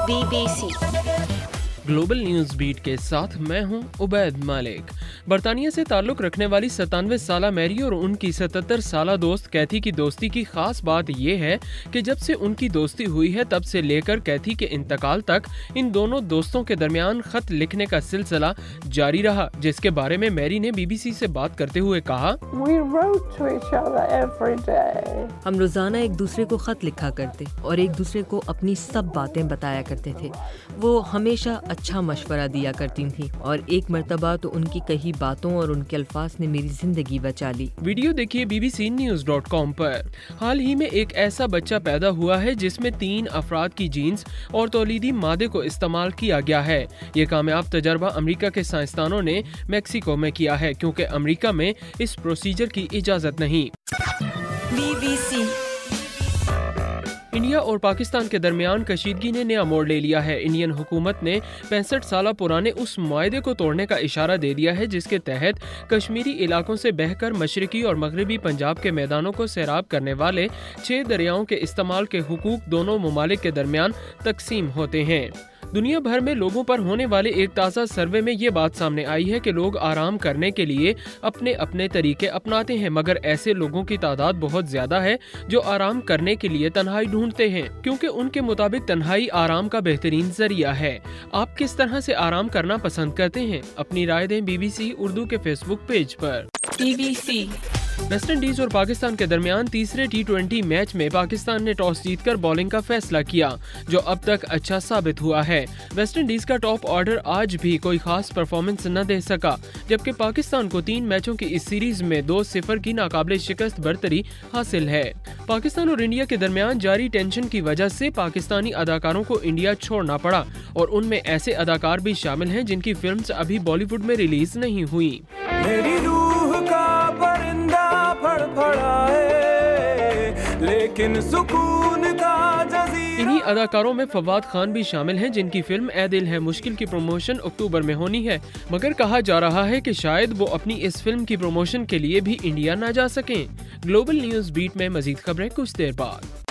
BBC global news beat के साथ मैं हूं उबैद मालिक। बरतानिया से ताल्लुक रखने वाली 97 साला मैरी और उनकी 77 साला दोस्त कैथी की दोस्ती की खास बात यह है कि जब से उनकी दोस्ती हुई है तब से लेकर कैथी के इंतकाल तक इन दोनों दोस्तों के दरमियान खत लिखने का सिलसिला जारी रहा, जिसके बारे में मैरी ने BBC से बात करते हुए कहा, हम रोजाना एक दूसरे को खत लिखा करते और एक दूसरे को अपनी सब बातें बताया करते थे। वो हमेशा अच्छा मशवरा दिया करती थी और एक मर्तबा तो उनकी कही बातों और उनके अल्फाज ने मेरी जिंदगी बचा ली। वीडियो देखिए bbcnews.com पर। हाल ही में एक ऐसा बच्चा पैदा हुआ है जिसमें 3 अफराद की जीन्स और तौलीदी मादे को इस्तेमाल किया गया है। ये कामयाब तजर्बा अमेरिका के साइंसदानों ने मैक्सिको में किया है, क्योंकि अमेरिका में इस प्रोसीजर की इजाजत नहीं। BBC इंडिया और पाकिस्तान के दरमियान कशीदगी ने नया मोड़ ले लिया है। इंडियन हुकूमत ने 65 साल पुराने उस मुआहदे को तोड़ने का इशारा दे दिया है जिसके तहत कश्मीरी इलाकों से बहकर मशरकी और मगरबी पंजाब के मैदानों को सैराब करने वाले 6 दरियाओं के इस्तेमाल के हुकूक दोनों ममालिक के दरमियान तकसीम होते हैं। दुनिया भर में लोगों पर होने वाले एक ताज़ा सर्वे में ये बात सामने आई है कि लोग आराम करने के लिए अपने अपने तरीके अपनाते हैं, मगर ऐसे लोगों की तादाद बहुत ज्यादा है जो आराम करने के लिए तन्हाई ढूंढते हैं, क्योंकि उनके मुताबिक तन्हाई आराम का बेहतरीन जरिया है। आप किस तरह से आराम करना पसंद करते हैं? अपनी राय दें BBC उर्दू के फेसबुक पेज पर। BBC वेस्ट इंडीज और पाकिस्तान के दरमियान तीसरे T20 मैच में पाकिस्तान ने टॉस जीतकर बॉलिंग का फैसला किया, जो अब तक अच्छा साबित हुआ है। वेस्ट इंडीज का टॉप ऑर्डर आज भी कोई खास परफॉर्मेंस न दे सका, जबकि पाकिस्तान को 3 मैचों की इस सीरीज में 2-0 की नाकाबिले शिकस्त बरतरी हासिल है। पाकिस्तान और इंडिया के दरमियान जारी टेंशन की वजह से पाकिस्तानी अदाकारों को इंडिया छोड़ना पड़ा, और उनमें ऐसे अदाकार भी शामिल हैं जिनकी फिल्म्स अभी बॉलीवुड में रिलीज नहीं हुई। मेरी रूह का परिंदा फड़फड़ाए, लेकिन सुकून का जज़ीरा। इन्हीं अदाकारों में फवाद खान भी शामिल हैं जिनकी फिल्म ए दिल है मुश्किल की प्रमोशन अक्टूबर में होनी है, मगर कहा जा रहा है कि शायद वो अपनी इस फिल्म की प्रमोशन के लिए भी इंडिया ना जा सकें। ग्लोबल न्यूज बीट में मजीद खबरें कुछ देर बाद।